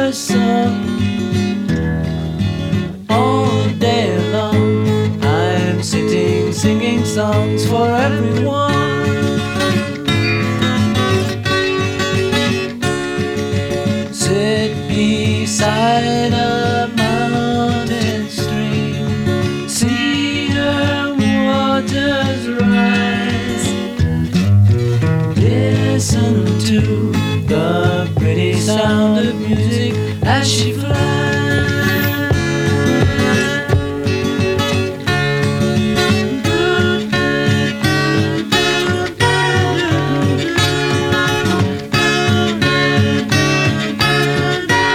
her song all day long. I'm sitting singing songs for everyone. Sit beside a mountain stream, see her waters rise. Listen to the pretty sound of music as she flies.